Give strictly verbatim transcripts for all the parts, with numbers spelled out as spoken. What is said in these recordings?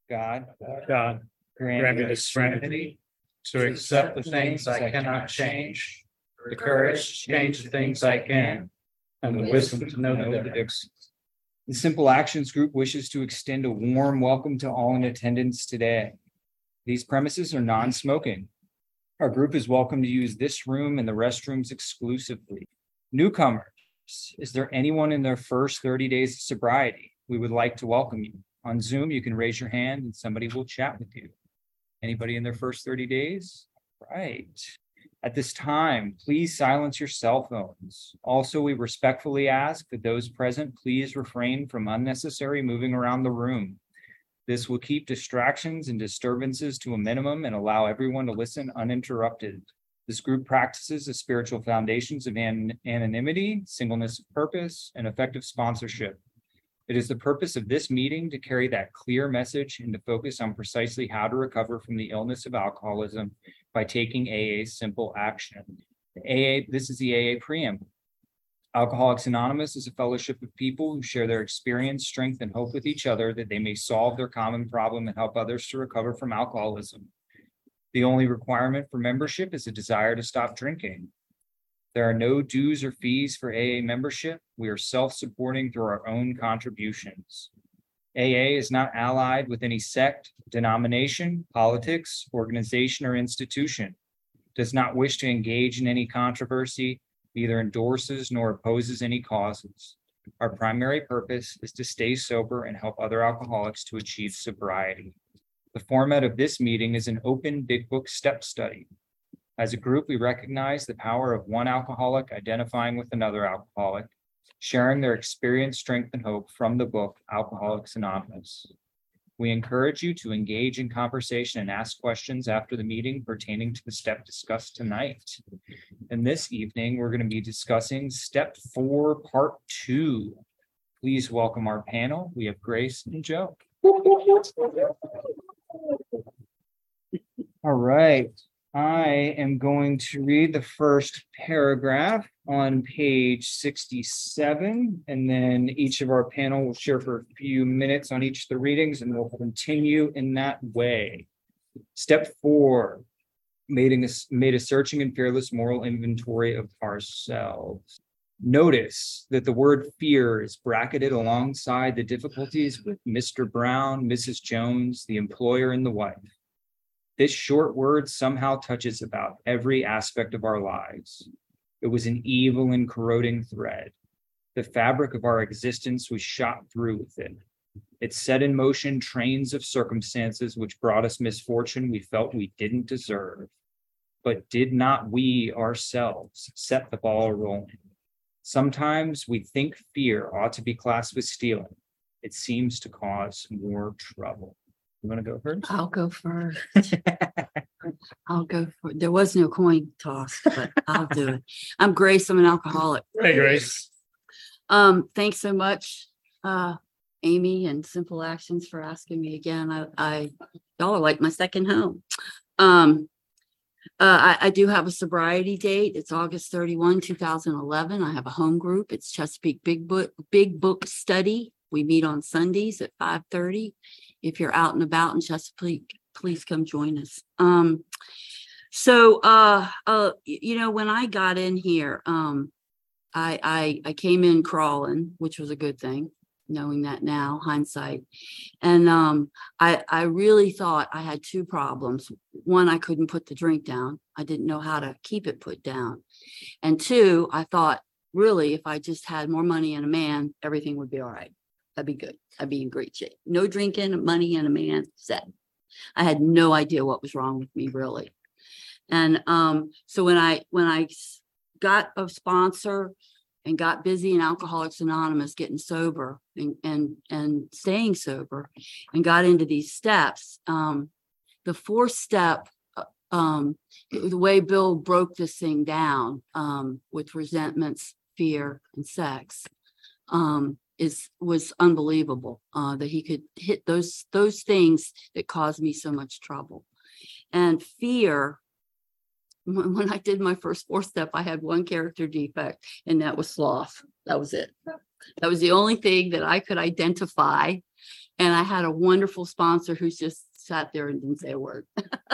God, God, grant grant me me the serenity to accept the things I cannot change, the courage to change the things I can, and the wisdom to know the difference. The Simple Actions Group wishes to extend a warm welcome to all in attendance today. These premises are non-smoking. Our group is welcome to use this room and the restrooms exclusively. Newcomers, is there anyone in their first thirty days of sobriety? We would like to welcome you. On Zoom, you can raise your hand and somebody will chat with you. Anybody in their first thirty days? Right. At this time, please silence your cell phones. Also, we respectfully ask that those present please refrain from unnecessary moving around the room. This will keep distractions and disturbances to a minimum and allow everyone to listen uninterrupted. This group practices the spiritual foundations of an- anonymity, singleness of purpose, and effective sponsorship. It is the purpose of this meeting to carry that clear message and to focus on precisely how to recover from the illness of alcoholism by taking A A's simple action. The A A, this is the A A preamble. Alcoholics Anonymous is a fellowship of people who share their experience, strength, and hope with each other that they may solve their common problem and help others to recover from alcoholism. The only requirement for membership is a desire to stop drinking. There are no dues or fees for A A membership. We are self-supporting through our own contributions. A A is not allied with any sect, denomination, politics, organization, or institution. Does not wish to engage in any controversy, neither endorses nor opposes any causes. Our primary purpose is to stay sober and help other alcoholics to achieve sobriety. The format of this meeting is an open Big Book step study. As a group, we recognize the power of one alcoholic identifying with another alcoholic, sharing their experience, strength, and hope from the book, Alcoholics Anonymous. We encourage you to engage in conversation and ask questions after the meeting pertaining to the step discussed tonight. And this evening, we're going to be discussing step four, part two. Please welcome our panel. We have Grace and Joe. All right. I am going to read the first paragraph on page sixty-seven, and then each of our panel will share for a few minutes on each of the readings, and we'll continue in that way. Step four, made a, made a searching and fearless moral inventory of ourselves. Notice that the word fear is bracketed alongside the difficulties with Mister Brown, Missus Jones, the employer, and the wife. This short word somehow touches about every aspect of our lives. It was an evil and corroding thread. The fabric of our existence was shot through with it. It set in motion trains of circumstances which brought us misfortune we felt we didn't deserve. But did not we ourselves set the ball rolling? Sometimes we think fear ought to be classed with stealing. It seems to cause more trouble. You want to go first? I'll go first. I'll go for there was no coin toss, but I'll do it. I'm Grace. I'm an alcoholic. Hey, Grace. Um, thanks so much, uh, Amy and Simple Actions for asking me again. I, I y'all are like my second home. Um, uh, I, I do have a sobriety date. It's August thirty-first, two thousand eleven. I have a home group. It's Chesapeake Big Book Big Book Study. We meet on Sundays at five thirty. If you're out and about in Chesapeake, please come join us. Um, so, uh, uh, you know, when I got in here, um, I, I, I came in crawling, which was a good thing, knowing that now, hindsight. And um, I, I really thought I had two problems. One, I couldn't put the drink down. I didn't know how to keep it put down. And two, I thought, really, if I just had more money and a man, everything would be all right. That'd be good. I'd be in great shape. No drinking, money, and a man, set. I had no idea what was wrong with me, really. And um, so when I when I got a sponsor and got busy in Alcoholics Anonymous, getting sober and and and staying sober, and got into these steps, um, the fourth step, um, it, the way Bill broke this thing down um, with resentments, fear, and sex. Um, is was unbelievable uh, that he could hit those those things that caused me so much trouble. And fear, when, when I did my first fourth step, I had one character defect, and that was sloth. That was it. That was the only thing that I could identify And I had a wonderful sponsor who's just sat there and didn't say a word.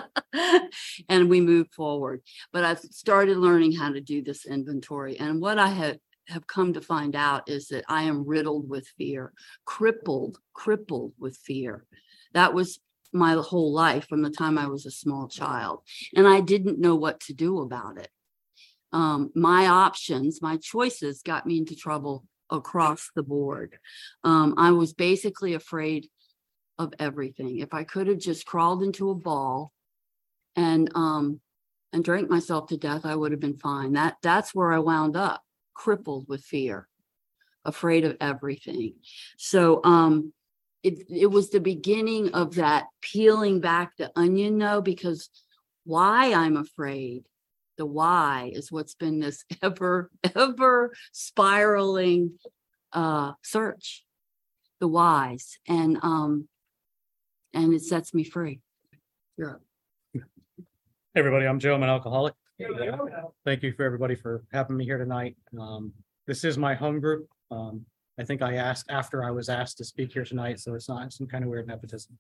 And we moved forward. But I've started learning how to do this inventory. And what I have, have come to find out is that I am riddled with fear, crippled, crippled with fear. That was my whole life from the time I was a small child. And I didn't know what to do about it. Um, my options, my choices got me into trouble across the board. Um, I was basically afraid of everything. If I could have just crawled into a ball and um, and drank myself to death, I would have been fine. That that's where I wound up, crippled with fear, afraid of everything. So um, it it was the beginning of that peeling back the onion, though, because why I'm afraid. The why is what's been this ever, ever spiraling uh, search, the whys, and um, and it sets me free. You're up. Hey, everybody, I'm Joe. I'm an alcoholic. Thank you for everybody for having me here tonight. Um, this is my home group. Um, I think I asked after I was asked to speak here tonight, so it's not some kind of weird nepotism.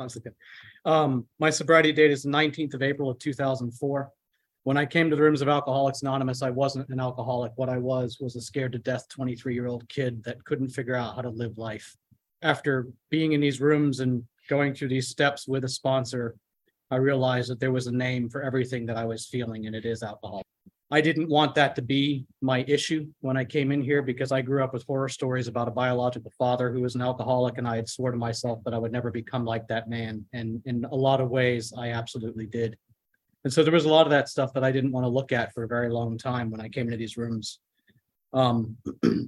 um, my sobriety date is the nineteenth of April of two thousand four. When I came to the rooms of Alcoholics Anonymous, I wasn't an alcoholic. What I was was a scared to death twenty-three-year-old kid that couldn't figure out how to live life. After being in these rooms and going through these steps with a sponsor, I realized that there was a name for everything that I was feeling, and it is alcohol. I didn't want that to be my issue when I came in here because I grew up with horror stories about a biological father who was an alcoholic, and I had sworn to myself that I would never become like that man. And in a lot of ways, I absolutely did. And so there was a lot of that stuff that I didn't want to look at for a very long time when I came into these rooms. Um,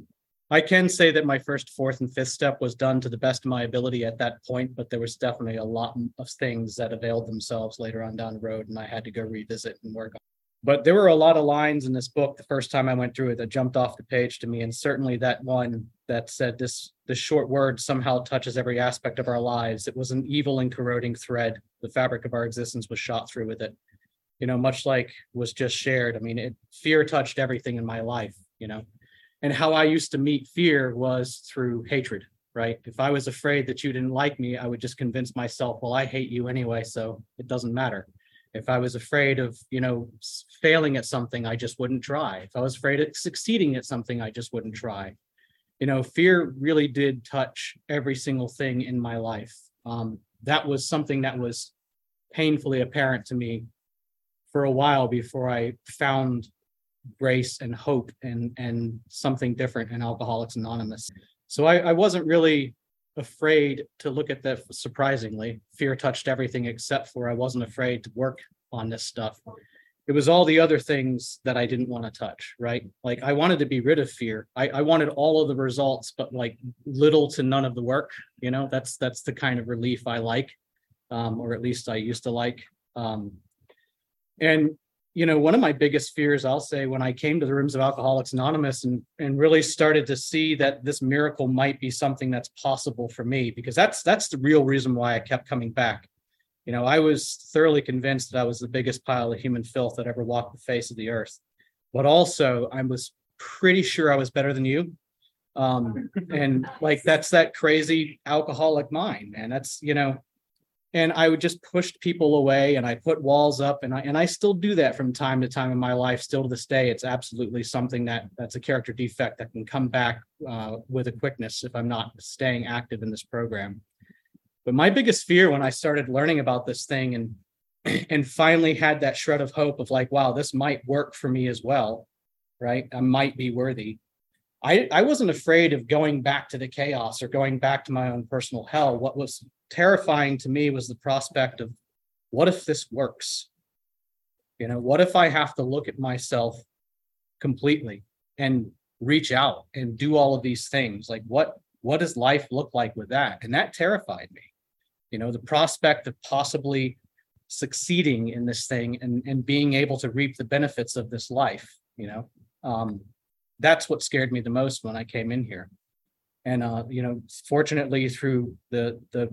I can say that my first, fourth, and fifth step was done to the best of my ability at that point, but there was definitely a lot of things that availed themselves later on down the road, and I had to go revisit and work on. But there were a lot of lines in this book the first time I went through it that jumped off the page to me, and certainly that one that said this, this short word somehow touches every aspect of our lives. It was an evil and corroding thread. The fabric of our existence was shot through with it. You know, much like was just shared. I mean, it, fear touched everything in my life, you know, and how I used to meet fear was through hatred, right? If I was afraid that you didn't like me, I would just convince myself, well, I hate you anyway, so it doesn't matter. If I was afraid of, you know, failing at something, I just wouldn't try. If I was afraid of succeeding at something, I just wouldn't try. You know, fear really did touch every single thing in my life. Um, that was something that was painfully apparent to me for a while before I found grace and hope and, and something different in Alcoholics Anonymous. So I, I wasn't really afraid to look at that. Surprisingly, fear touched everything except for I wasn't afraid to work on this stuff. It was all the other things that I didn't want to touch, right? Like I wanted to be rid of fear. I, I wanted all of the results, but like little to none of the work. You know, that's that's the kind of relief I like, um, or at least I used to like. Um, And, you know, one of my biggest fears, I'll say, when I came to the rooms of Alcoholics Anonymous and, and really started to see that this miracle might be something that's possible for me, because that's that's the real reason why I kept coming back. You know, I was thoroughly convinced that I was the biggest pile of human filth that ever walked the face of the earth. But also, I was pretty sure I was better than you. Um, and like, that's that crazy alcoholic mind, man. That's, you know, and I would just push people away and I put walls up, and I and I still do that from time to time in my life. Still to this day, it's absolutely something that that's a character defect that can come back uh, with a quickness if I'm not staying active in this program. But my biggest fear when I started learning about this thing and and finally had that shred of hope of like, wow, this might work for me as well, right? I might be worthy. I, I wasn't afraid of going back to the chaos or going back to my own personal hell. What was terrifying to me was the prospect of, what if this works? You know, what if I have to look at myself completely and reach out and do all of these things? Like, what, what does life look like with that? And that terrified me. You know, the prospect of possibly succeeding in this thing and, and being able to reap the benefits of this life, you know, um, that's what scared me the most when I came in here. And, uh, you know, fortunately through the, the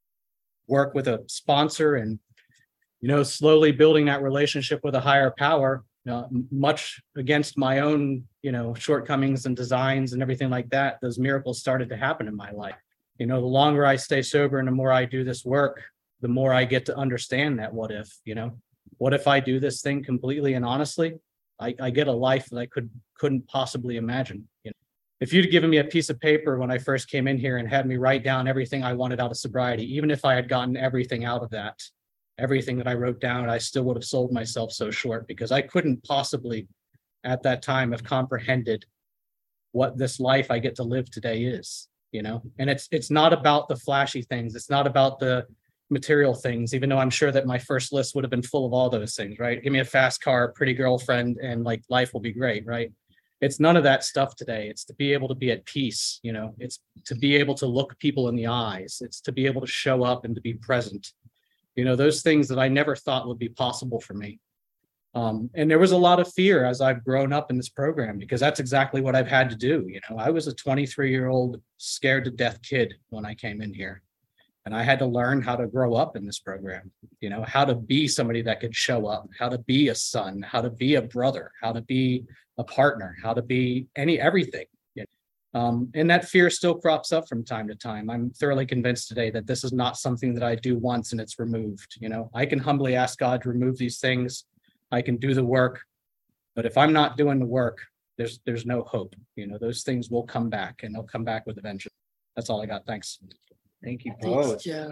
work with a sponsor and, you know, slowly building that relationship with a higher power, uh, much against my own, you know, shortcomings and designs and everything like that, those miracles started to happen in my life. You know, the longer I stay sober and the more I do this work, the more I get to understand that what if, you know, what if I do this thing completely and honestly, I, I get a life that I could, couldn't possibly imagine. You know, if you'd given me a piece of paper when I first came in here and had me write down everything I wanted out of sobriety, even if I had gotten everything out of that, everything that I wrote down, I still would have sold myself so short because I couldn't possibly at that time have comprehended what this life I get to live today is, you know, and it's, it's not about the flashy things. It's not about the material things, even though I'm sure that my first list would have been full of all those things, right? Give me a fast car, a pretty girlfriend, and like life will be great, right? It's none of that stuff today. It's to be able to be at peace, you know, it's to be able to look people in the eyes. It's to be able to show up and to be present. You know, those things that I never thought would be possible for me. Um, and there was a lot of fear as I've grown up in this program, because that's exactly what I've had to do. You know, I was a twenty-three year old scared to death kid when I came in here. And I had to learn how to grow up in this program, you know, how to be somebody that could show up, how to be a son, how to be a brother, how to be a partner, how to be any, everything. You know? Um, and that fear still crops up from time to time. I'm thoroughly convinced today that this is not something that I do once and it's removed. You know, I can humbly ask God to remove these things. I can do the work, but if I'm not doing the work, there's, there's no hope. You know, those things will come back and they'll come back with a vengeance. That's all I got. Thanks. Thank you Thanks, both. Joe.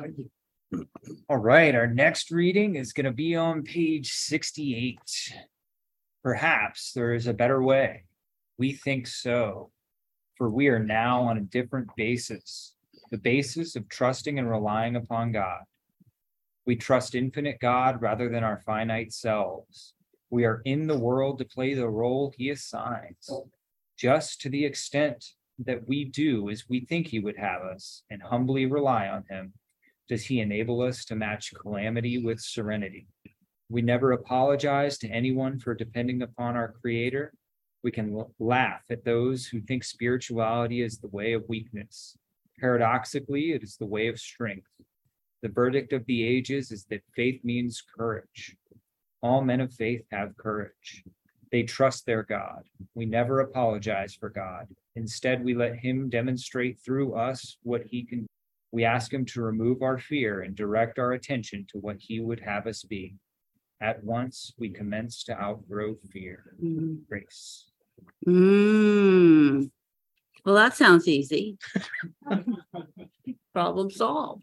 All right, our next reading is going to be on page sixty-eight. Perhaps there is a better way. We think so, for we are now on a different basis, the basis of trusting and relying upon God. We trust infinite God rather than our finite selves. We are in the world to play the role he assigns, just to the extent that we do as we think he would have us and humbly rely on him. Does he enable us to match calamity with serenity? We never apologize to anyone for depending upon our Creator. We can l- laugh at those who think spirituality is the way of weakness. Paradoxically, it is the way of strength. The verdict of the ages is that faith means courage. All men of faith have courage. They trust their God. We never apologize for God. Instead, we let him demonstrate through us what he can do. We ask him to remove our fear and direct our attention to what he would have us be. At once, we commence to outgrow fear. Mm. Grace. Mm. Well, that sounds easy. Problem solved.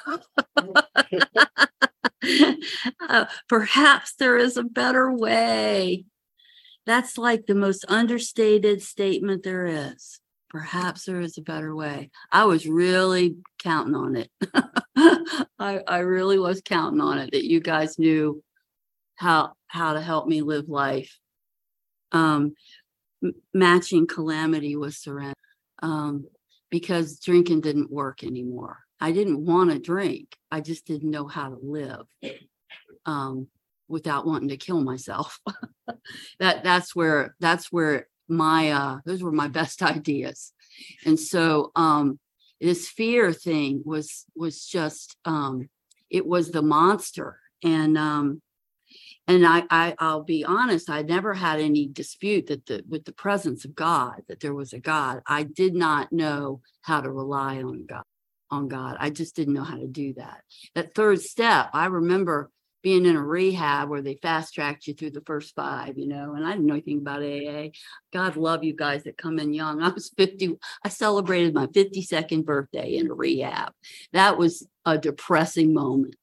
Uh, perhaps there is a better way. That's like the most understated statement there is. Perhaps there is a better way. I was really counting on it. I, I really was counting on it, that you guys knew how how to help me live life. Um, m- matching calamity with serenity. Um, because drinking didn't work anymore. I didn't want to drink. I just didn't know how to live um, without wanting to kill myself. that that's where that's where my uh, those were my best ideas. And so um, this fear thing was was just um, it was the monster. And um, and I, I I'll be honest, I never had any dispute that the with the presence of God, that there was a God. I did not know how to rely on God. on God. I just didn't know how to do that. That third step, I remember being in a rehab where they fast tracked you through the first five, you know, and I didn't know anything about A A. God love you guys that come in young. I was fifty. I celebrated my fifty-second birthday in a rehab. That was a depressing moment.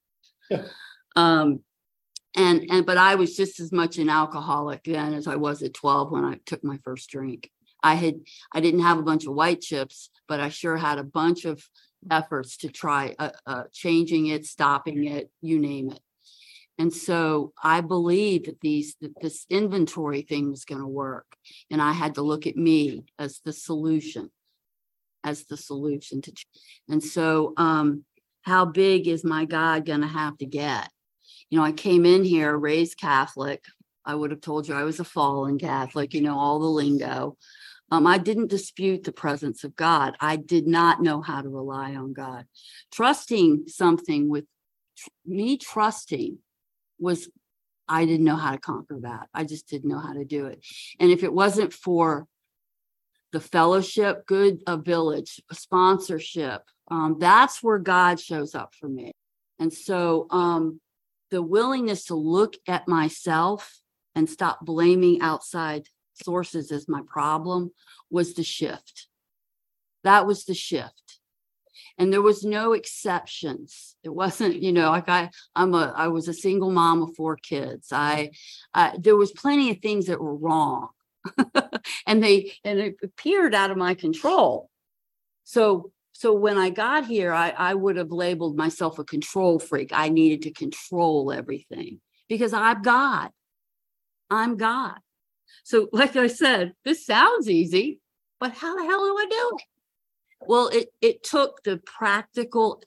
um, and, and, but I was just as much an alcoholic then as I was at twelve when I took my first drink. I had, I didn't have a bunch of white chips, but I sure had a bunch of efforts to try uh, uh, changing it, stopping it, you name it. And so I believed that these that this inventory thing was going to work, and I had to look at me as the solution, as the solution to. And so, um, how big is my God going to have to get? You know, I came in here raised Catholic. I would have told you I was a fallen Catholic. You know, all the lingo. Um, I didn't dispute the presence of God. I did not know how to rely on God. Trusting something with tr- me trusting was, I didn't know how to conquer that. I just didn't know how to do it. And if it wasn't for the fellowship, good, a village, a sponsorship, Um, that's where God shows up for me. And so um, the willingness to look at myself and stop blaming outside sources as my problem was the shift. That was the shift. And there was no exceptions. It wasn't, you know, like I, I'm a, I was a single mom of four kids. I, I there was plenty of things that were wrong, and they, and it appeared out of my control. So, so when I got here, I, I would have labeled myself a control freak. I needed to control everything because I'm God. I'm God. So, like I said, this sounds easy, but how the hell do I do it? Well, it, it took the practical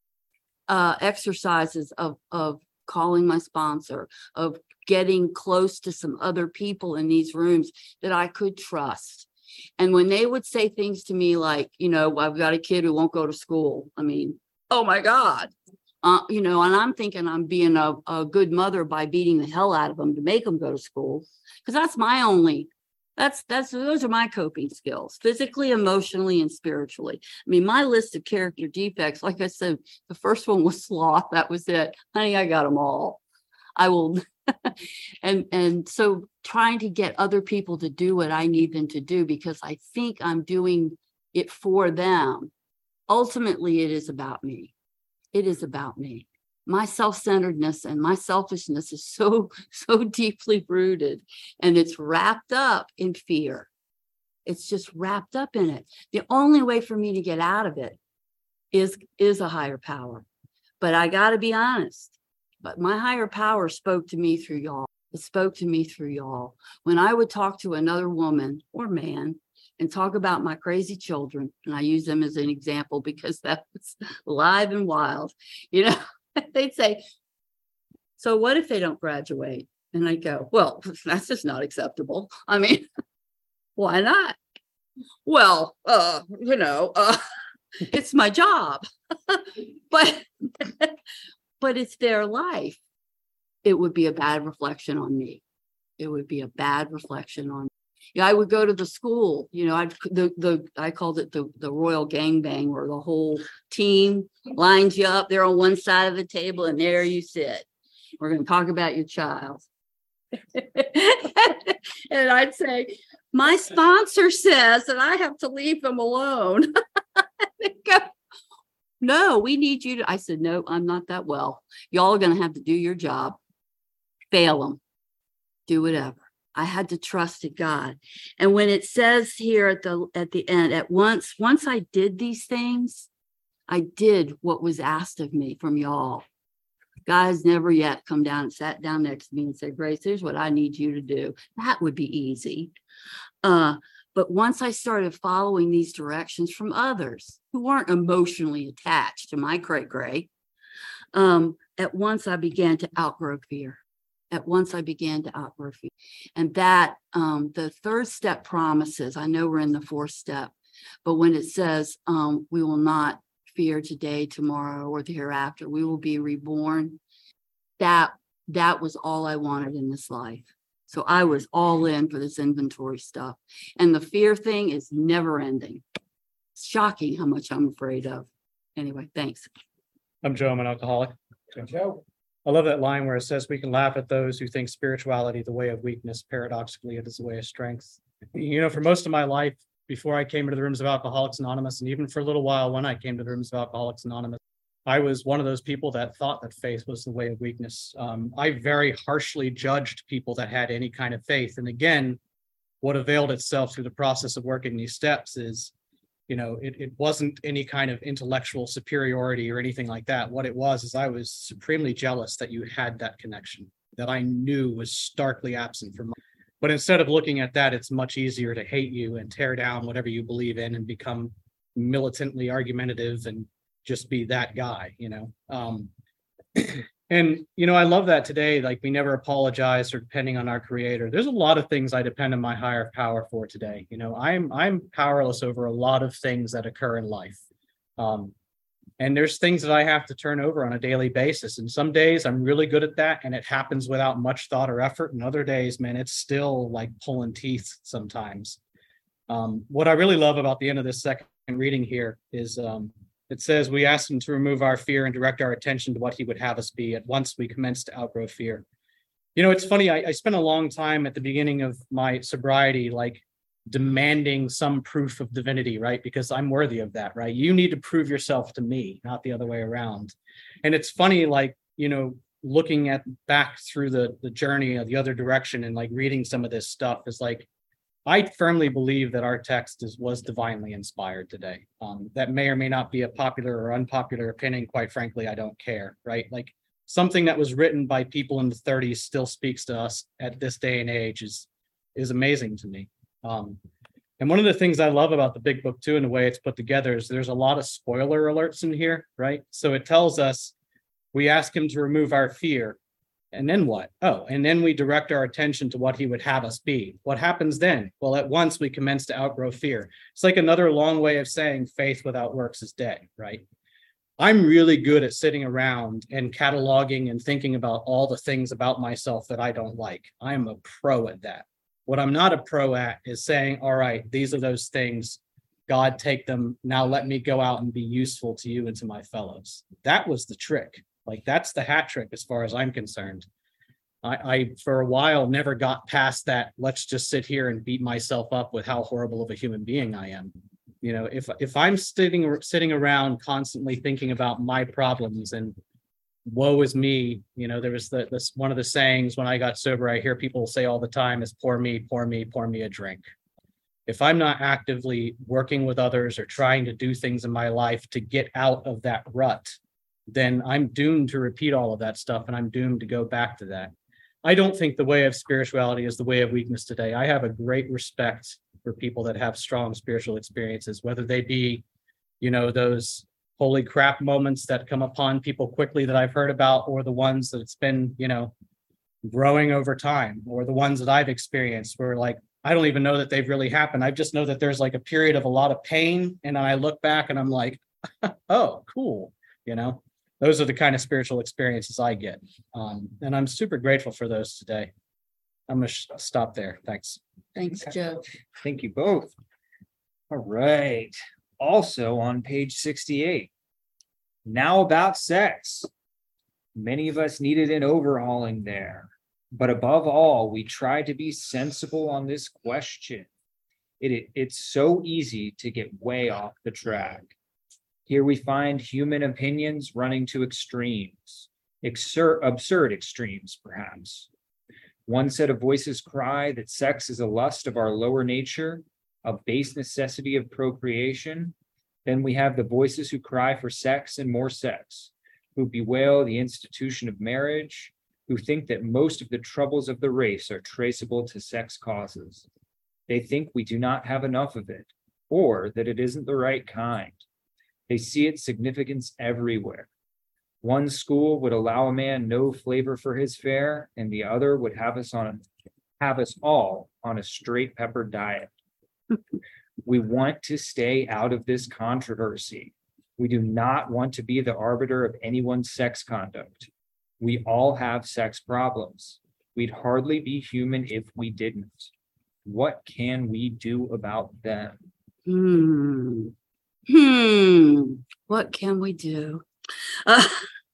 uh, exercises of, of calling my sponsor, of getting close to some other people in these rooms that I could trust. And when they would say things to me like, you know, I've got a kid who won't go to school. I mean, oh my God. Uh, you know, and I'm thinking I'm being a, a good mother by beating the hell out of them to make them go to school. Because that's my only That's, that's, those are my coping skills, physically, emotionally, and spiritually. I mean, my list of character defects, like I said, the first one was sloth. That was it. Honey, I got them all. I will. and, and so trying to get other people to do what I need them to do, because I think I'm doing it for them. Ultimately, it is about me. It is about me. My self-centeredness and my selfishness is so, so deeply rooted, and it's wrapped up in fear. It's just wrapped up in it. The only way for me to get out of it is, is a higher power. But I got to be honest, but my higher power spoke to me through y'all. It spoke to me through y'all. When I would talk to another woman or man and talk about my crazy children, and I use them as an example because that was live and wild, you know, they'd say, so what if they don't graduate? And I go, well, that's just not acceptable. I mean, why not? Well, uh, you know, uh, it's my job, but, but it's their life. It would be a bad reflection on me. It would be a bad reflection on me. Yeah, I would go to the school, you know, I the the I called it the the royal gangbang, where the whole team lines you up. They're on one side of the table, and there you sit. We're going to talk about your child. And I'd say, my sponsor says that I have to leave them alone. Go, no, we need you to. I said, no, I'm not that well. Y'all are going to have to do your job. Fail them. Do whatever. I had to trust in God. And when it says here at the at the end, at once, once I did these things, I did what was asked of me from y'all. God has never yet come down and sat down next to me and said, Grace, here's what I need you to do. That would be easy. Uh, but once I started following these directions from others who weren't emotionally attached to my cray gray, um, at once I began to outgrow fear. At once I began to outgrow fear. And that um, the third step promises, I know we're in the fourth step, but when it says um, we will not fear today, tomorrow, or the hereafter, we will be reborn, that that was all I wanted in this life. So I was all in for this inventory stuff. And the fear thing is never ending. It's shocking how much I'm afraid of. Anyway, thanks. I'm Joe. I'm an alcoholic. Joe. I love that line where it says we can laugh at those who think spirituality the way of weakness. Paradoxically, it is the way of strength. You know, for most of my life, before I came into the rooms of Alcoholics Anonymous, and even for a little while when I came to the rooms of Alcoholics Anonymous, I was one of those people that thought that faith was the way of weakness. Um, I very harshly judged people that had any kind of faith. And again, what availed itself through the process of working these steps is, you know, it, it wasn't any kind of intellectual superiority or anything like that. What it was is I was supremely jealous that you had that connection that I knew was starkly absent from mine. But instead of looking at that, it's much easier to hate you and tear down whatever you believe in and become militantly argumentative and just be that guy, you know. Um, and, you know, I love that today. Like, we never apologize for depending on our creator. There's a lot of things I depend on my higher power for today. You know, I'm I'm powerless over a lot of things that occur in life. Um, and there's things that I have to turn over on a daily basis. And some days I'm really good at that, and it happens without much thought or effort. And other days, man, it's still like pulling teeth sometimes. Um, what I really love about the end of this second reading here is um, It says, we asked him to remove our fear and direct our attention to what he would have us be. At once we commenced to outgrow fear. You know, it's funny, I, I spent a long time at the beginning of my sobriety, like demanding some proof of divinity, right? Because I'm worthy of that, right? You need to prove yourself to me, not the other way around. And it's funny, like, you know, looking at back through the, the journey of the other direction and like reading some of this stuff is like, I firmly believe that our text is was divinely inspired today. Um, that may or may not be a popular or unpopular opinion. Quite frankly, I don't care, right? Like something that was written by people in the thirties still speaks to us at this day and age is, is amazing to me. Um, and one of the things I love about the big book too, and the way it's put together is there's a lot of spoiler alerts in here, right? So it tells us, we ask him to remove our fear. And then what? Oh, and then we direct our attention to what he would have us be. What happens then? Well, at once we commence to outgrow fear. It's like another long way of saying faith without works is dead, right? I'm really good at sitting around and cataloging and thinking about all the things about myself that I don't like. I'm a pro at that. What I'm not a pro at is saying, all right, these are those things. God, take them. Now let me go out and be useful to you and to my fellows. That was the trick. Like that's the hat trick as far as I'm concerned. I, I, for a while, never got past that. Let's just sit here and beat myself up with how horrible of a human being I am. You know, if if I'm sitting sitting around constantly thinking about my problems and woe is me, you know, there was the, this one of the sayings when I got sober, I hear people say all the time is pour me, pour me, pour me a drink. If I'm not actively working with others or trying to do things in my life to get out of that rut, then I'm doomed to repeat all of that stuff and I'm doomed to go back to that. I don't think the way of spirituality is the way of weakness today. I have a great respect for people that have strong spiritual experiences, whether they be, you know, those holy crap moments that come upon people quickly that I've heard about, or the ones that it's been, you know, growing over time, or the ones that I've experienced where like, I don't even know that they've really happened. I just know that there's like a period of a lot of pain. And I look back and I'm like, oh, cool. You know, those are the kind of spiritual experiences I get. Um, and I'm super grateful for those today. I'm going to sh- stop there. Thanks. Thanks, Joe. Thank you both. All right. Also on page sixty-eight. Now about sex. Many of us needed an overhauling there. But above all, we try to be sensible on this question. It, it, it's so easy to get way off the track. Here we find human opinions running to extremes, exer- absurd extremes, perhaps. One set of voices cry that sex is a lust of our lower nature, a base necessity of procreation. Then we have the voices who cry for sex and more sex, who bewail the institution of marriage, who think that most of the troubles of the race are traceable to sex causes. They think we do not have enough of it, or that it isn't the right kind. They see its significance everywhere. One school would allow a man no flavor for his fare, and the other would have us on a, have us all on a straight pepper diet. We want to stay out of this controversy. We do not want to be the arbiter of anyone's sex conduct. We all have sex problems. We'd hardly be human if we didn't. What can we do about them? Hmm. Hmm. What can we do? Uh,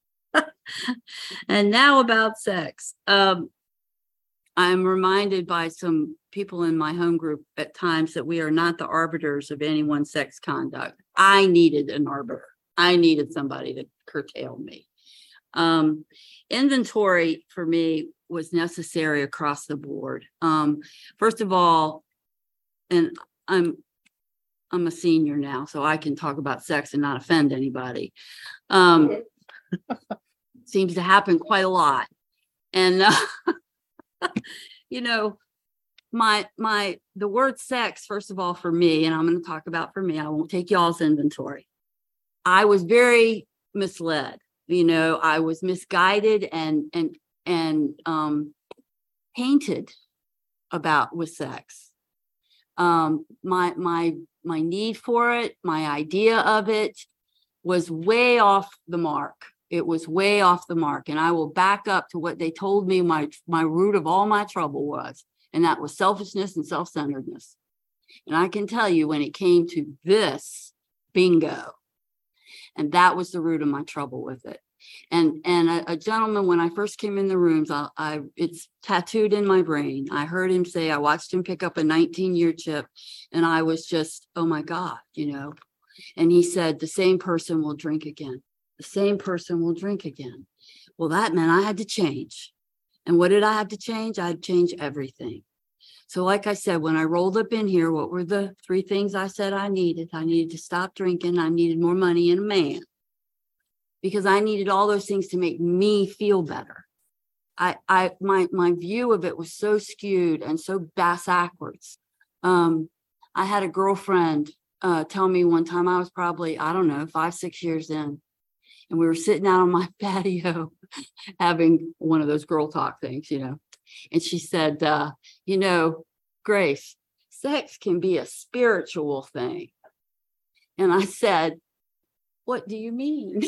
and now about sex. Um, I'm reminded by some people in my home group at times that we are not the arbiters of anyone's sex conduct. I needed an arbiter. I needed somebody to curtail me. Um, inventory for me was necessary across the board. Um, first of all, and I'm I'm a senior now, so I can talk about sex and not offend anybody. Um, seems to happen quite a lot. And, uh, you know, my, my, the word sex, first of all, for me, and I'm going to talk about for me, I won't take y'all's inventory. I was very misled. You know, I was misguided and, and, and, um, painted about with sex. Um, my, my, my need for it, my idea of it was way off the mark. It was way off the mark. And I will back up to what they told me my, my root of all my trouble was. And that was selfishness and self-centeredness. And I can tell you when it came to this, bingo. And that was the root of my trouble with it. And and a, a gentleman, when I first came in the rooms, I, I it's tattooed in my brain. I heard him say, I watched him pick up a nineteen year chip, and I was just, oh my God, you know. And he said, the same person will drink again. The same person will drink again. Well, that meant I had to change. And what did I have to change? I had to change everything. So like I said, when I rolled up in here, what were the three things I said I needed? I needed to stop drinking. I needed more money and a man. Because I needed all those things to make me feel better. I, I, my, my view of it was so skewed and so bass backwards. Um, I had a girlfriend uh, tell me one time, I was probably, I don't know, five, six years in, and we were sitting out on my patio having one of those girl talk things, you know, and she said, uh, you know, Grace, sex can be a spiritual thing. And I said, what do you mean?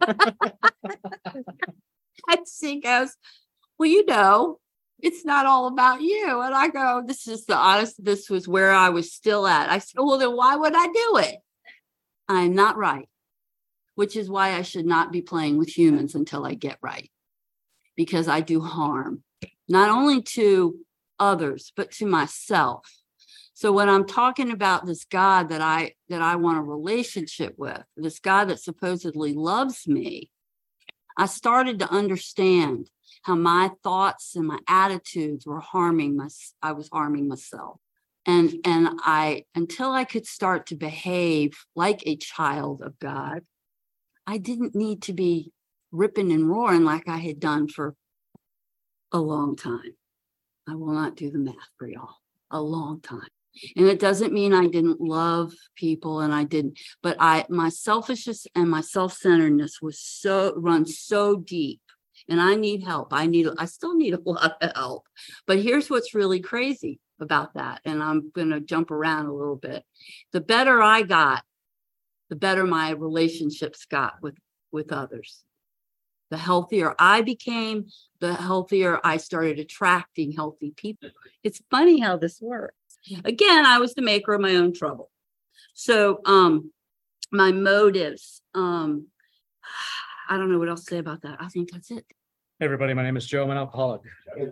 And she goes, well, you know, it's not all about you. And I go, this is the honest, this was where I was still at. I said, well, then why would I do it? I'm not right, which is why I should not be playing with humans until I get right, because I do harm, not only to others, but to myself. So when I'm talking about this God that I that I want a relationship with, this God that supposedly loves me, I started to understand how my thoughts and my attitudes were harming my, I was harming myself. And, and I, until I could start to behave like a child of God, I didn't need to be ripping and roaring like I had done for a long time. I will not do the math for y'all. A long time. And it doesn't mean I didn't love people, and I didn't, but I, my selfishness and my self-centeredness was so, run so deep, and I need help. I need, I still need a lot of help, but here's what's really crazy about that. And I'm going to jump around a little bit. The better I got, the better my relationships got with, with others. The healthier I became, the healthier I started attracting healthy people. It's funny how this works. Again, I was the maker of my own trouble. So um, my motives, um, I don't know what else to say about that. I think that's it. Hey, everybody, my name is Joe. I'm an alcoholic.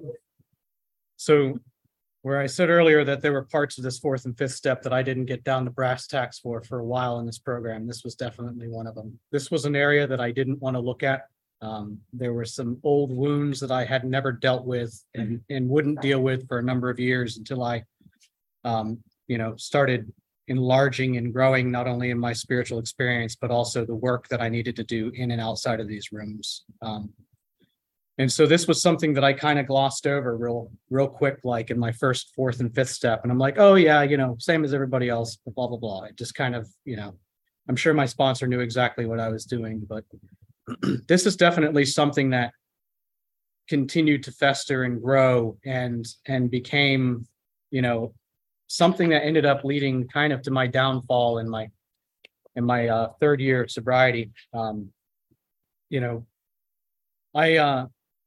So where I said earlier that there were parts of this fourth and fifth step that I didn't get down to brass tacks for for a while in this program, this was definitely one of them. This was an area that I didn't want to look at. Um, there were some old wounds that I had never dealt with and, and wouldn't deal with for a number of years until I Um, you know, started enlarging and growing not only in my spiritual experience, but also the work that I needed to do in and outside of these rooms. Um, and so this was something that I kind of glossed over real, real quick, like in my first, fourth and fifth step. And I'm like, oh yeah, you know, same as everybody else, blah, blah, blah. It just kind of, you know, I'm sure my sponsor knew exactly what I was doing, but this is definitely something that continued to fester and grow and, and became, you know, something that ended up leading kind of to my downfall in my in my uh, third year of sobriety. Um, you know, I uh,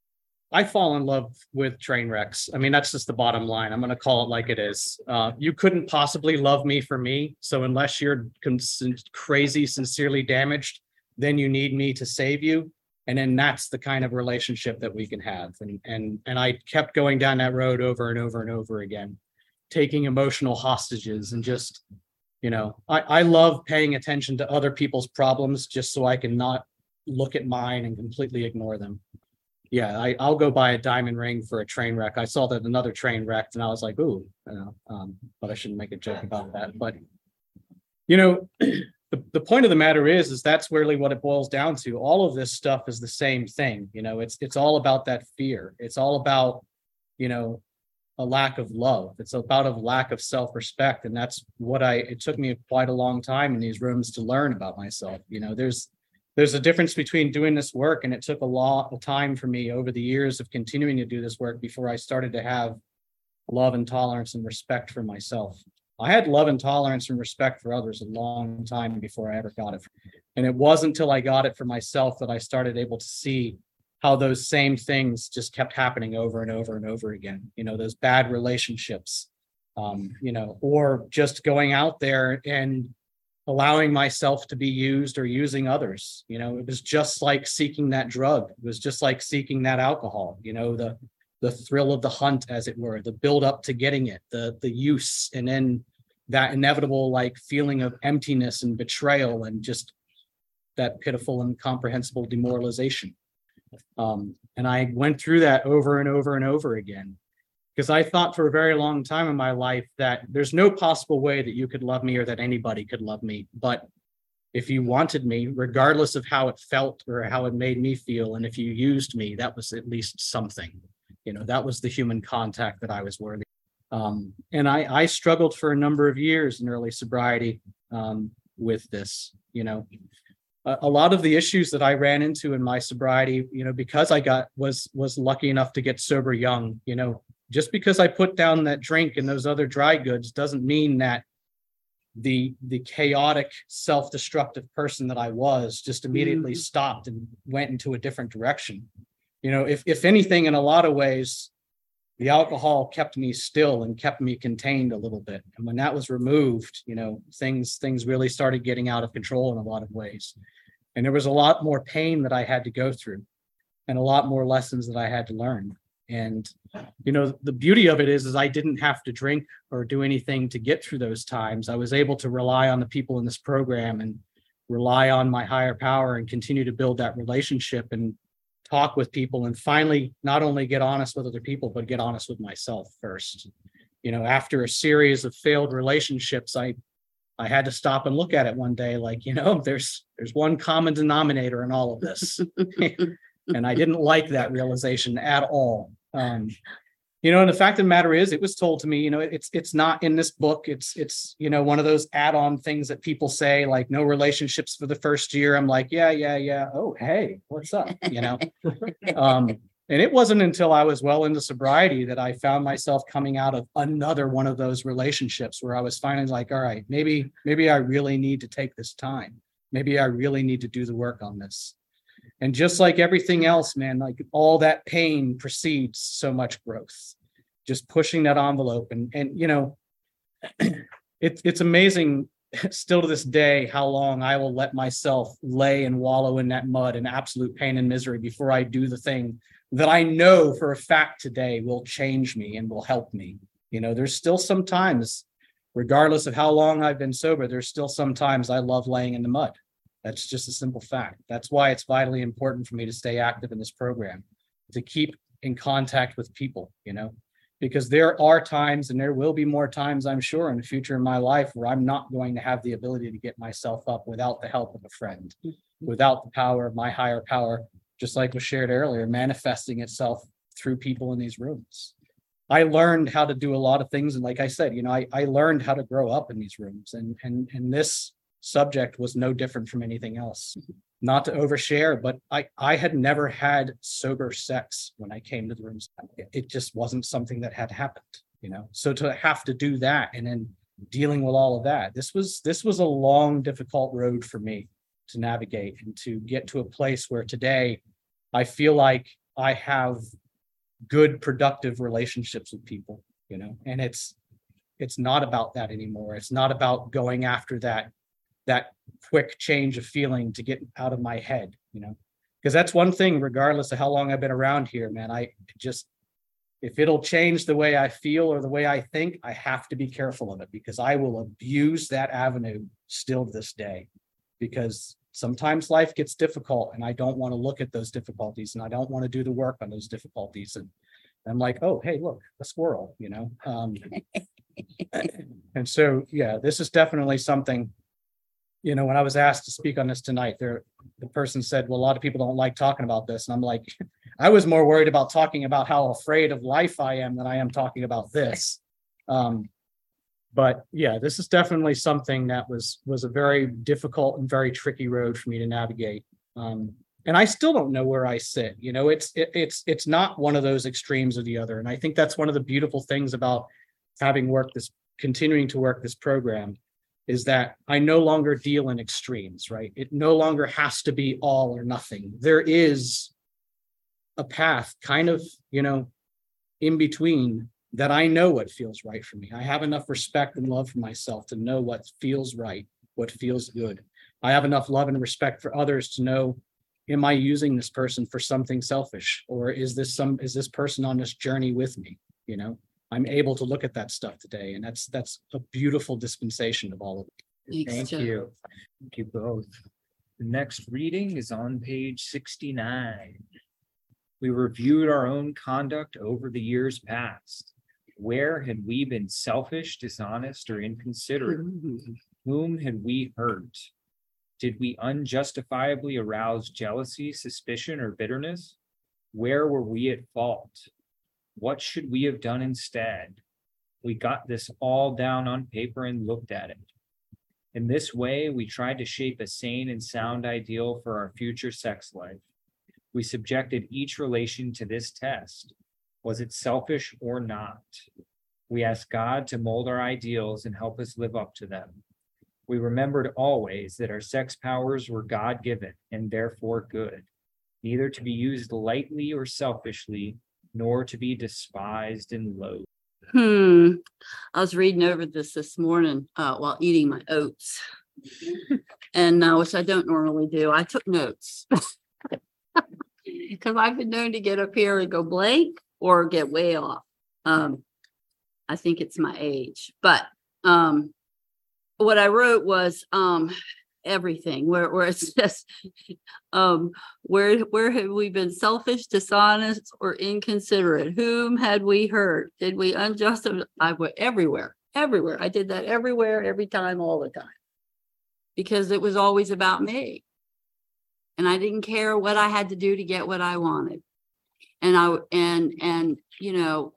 I fall in love with train wrecks. I mean, that's just the bottom line. I'm going to call it like it is. Uh, you couldn't possibly love me for me. So unless you're con- crazy, sincerely damaged, then you need me to save you. And then that's the kind of relationship that we can have. And and and I kept going down that road over and over and over again, taking emotional hostages and just, you know, I, I love paying attention to other people's problems just so I can not look at mine and completely ignore them. Yeah, I, I'll go buy a diamond ring for a train wreck. I saw that another train wrecked and I was like, ooh, you know, um, but I shouldn't make a joke about that. But, you know, the, the point of the matter is, is that's really what it boils down to. All of this stuff is the same thing. You know, it's, it's all about that fear. It's all about, you know, a lack of love. It's about a lack of self-respect. And that's what I, it took me quite a long time in these rooms to learn about myself. You know, there's, there's a difference between doing this work. And it took a lot of time for me over the years of continuing to do this work before I started to have love and tolerance and respect for myself. I had love and tolerance and respect for others a long time before I ever got it. And it wasn't until I got it for myself that I started able to see how those same things just kept happening over and over and over again. You know, those bad relationships, um, you know, or just going out there and allowing myself to be used or using others. You know, it was just like seeking that drug. It was just like seeking that alcohol, you know, the the thrill of the hunt, as it were, the build up to getting it, the the use, and then that inevitable like feeling of emptiness and betrayal and just that pitiful and incomprehensible demoralization. Um, and I went through that over and over and over again, because I thought for a very long time in my life that there's no possible way that you could love me or that anybody could love me. But if you wanted me, regardless of how it felt or how it made me feel, and if you used me, that was at least something. You know, that was the human contact that I was worthy. Um, and I, I struggled for a number of years in early sobriety um, with this, you know. A, a lot of the issues that I ran into in my sobriety, you know, because I got was was lucky enough to get sober young, you know, just because I put down that drink and those other dry goods doesn't mean that the the chaotic, self-destructive person that I was just immediately mm. stopped and went into a different direction. You know, if if anything, in a lot of ways, the alcohol kept me still and kept me contained a little bit. And when that was removed, you know, things things really started getting out of control in a lot of ways. And there was a lot more pain that I had to go through and a lot more lessons that I had to learn. And, you know, the beauty of it is, is I didn't have to drink or do anything to get through those times. I was able to rely on the people in this program and rely on my higher power and continue to build that relationship and talk with people and finally not only get honest with other people, but get honest with myself first. You know, after a series of failed relationships, I I had to stop and look at it one day like, you know, there's there's one common denominator in all of this. And I didn't like that realization at all. Um, you know, and the fact of the matter is, it was told to me, you know, it's it's not in this book. It's, it's, you know, one of those add-on things that people say, like no relationships for the first year. I'm like, yeah, yeah, yeah. Oh, hey, what's up? You know, um, and it wasn't until I was well into sobriety that I found myself coming out of another one of those relationships where I was finally like, all right, maybe, maybe I really need to take this time. Maybe I really need to do the work on this. And just like everything else, man, like all that pain precedes so much growth, just pushing that envelope. And, and you know, it, it's amazing still to this day how long I will let myself lay and wallow in that mud and absolute pain and misery before I do the thing that I know for a fact today will change me and will help me. You know, there's still some times, regardless of how long I've been sober, there's still some times I love laying in the mud. That's just a simple fact. That's why it's vitally important for me to stay active in this program, to keep in contact with people, you know, because there are times, and there will be more times, I'm sure, in the future in my life where I'm not going to have the ability to get myself up without the help of a friend, without the power of my higher power, just like was shared earlier, manifesting itself through people in these rooms. I learned how to do a lot of things. And like I said, you know, I, I learned how to grow up in these rooms, and, and, and this subject was no different from anything else. Not to overshare, but I, I had never had sober sex when I came to the rooms. It just wasn't something that had happened, you know. So to have to do that and then dealing with all of that, this was this was a long, difficult road for me to navigate and to get to a place where today I feel like I have good, productive relationships with people, you know, and it's it's not about that anymore. It's not about going after that that quick change of feeling to get out of my head, you know, because that's one thing, regardless of how long I've been around here, man, I just, if it'll change the way I feel or the way I think, I have to be careful of it, because I will abuse that avenue still to this day, because sometimes life gets difficult and I don't want to look at those difficulties and I don't want to do the work on those difficulties. And I'm like, oh, hey, look, a squirrel, you know? Um, and so, yeah, this is definitely something. You know, when I was asked to speak on this tonight, there, the person said, well, a lot of people don't like talking about this. And I'm like, I was more worried about talking about how afraid of life I am than I am talking about this. Um, but yeah, this is definitely something that was, was a very difficult and very tricky road for me to navigate. Um, and I still don't know where I sit. You know, it's, it, it's, it's not one of those extremes or the other. And I think that's one of the beautiful things about having worked this, continuing to work this program, is that I no longer deal in extremes, right? It no longer has to be all or nothing. There is a path kind of, you know, in between that I know what feels right for me. I have enough respect and love for myself to know what feels right. what feels good. I have enough love and respect for others to know, am I using this person for something selfish? Or is this some, is this person on this journey with me? You know, I'm able to look at that stuff today, and that's, that's a beautiful dispensation of all of it. Thanks, Thank Joe. you. Thank you both. The next reading is on page sixty-nine. We reviewed our own conduct over the years past. Where had we been selfish, dishonest, or inconsiderate? Whom had we hurt? Did we unjustifiably arouse jealousy, suspicion, or bitterness? Where were we at fault? What should we have done instead? We got this all down on paper and looked at it. In this way, we tried to shape a sane and sound ideal for our future sex life. We subjected each relation to this test. Was it selfish or not? We asked God to mold our ideals and help us live up to them. We remembered always that our sex powers were God-given and therefore good, neither to be used lightly or selfishly, nor to be despised and loathed. Hmm. I was reading over this this morning uh, while eating my oats, and uh, which I don't normally do. I took notes because I've been known to get up here and go blank or get way off. Um, I think it's my age, but um, what I wrote was um, everything. Where where it says, um, where where have we been selfish, dishonest, or inconsiderate? Whom had we hurt? Did we unjustly? I went everywhere, everywhere. I did that everywhere, every time, all the time, because it was always about me, and I didn't care what I had to do to get what I wanted. And I and and you know,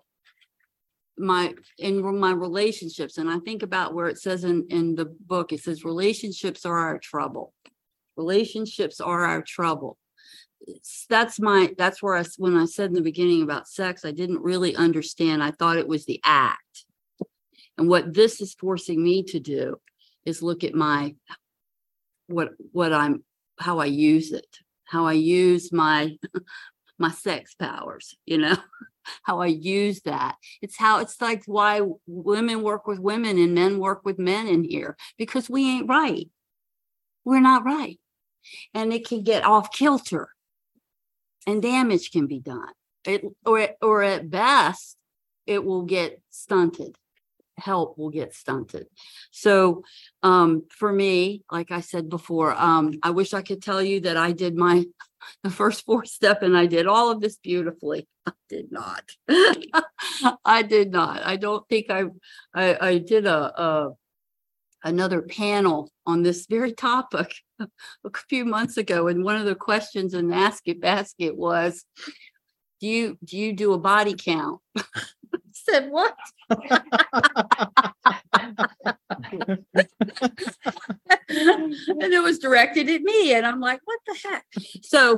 my in my relationships, and I think about where it says in in the book, it says relationships are our trouble. Relationships are our trouble. It's, that's my that's where I when I said in the beginning about sex, I didn't really understand. I thought it was the act, and what this is forcing me to do is look at my what what I'm how I use it, how I use my my sex powers, you know. How I use that. It's how it's like why women work with women and men work with men in here, because we ain't right. We're not right. And it can get off kilter and damage can be done. It, or, or at best, it will get stunted. Help will get stunted. So um, for me, like I said before, um, I wish I could tell you that I did my the first four step and I did all of this beautifully. I did not. I did not. I don't think I I, I did a, a another panel on this very topic a few months ago, and one of the questions in the Ask It Basket was, do you do you do a body count? I said, what? And it was directed at me, and I'm like, what the heck? So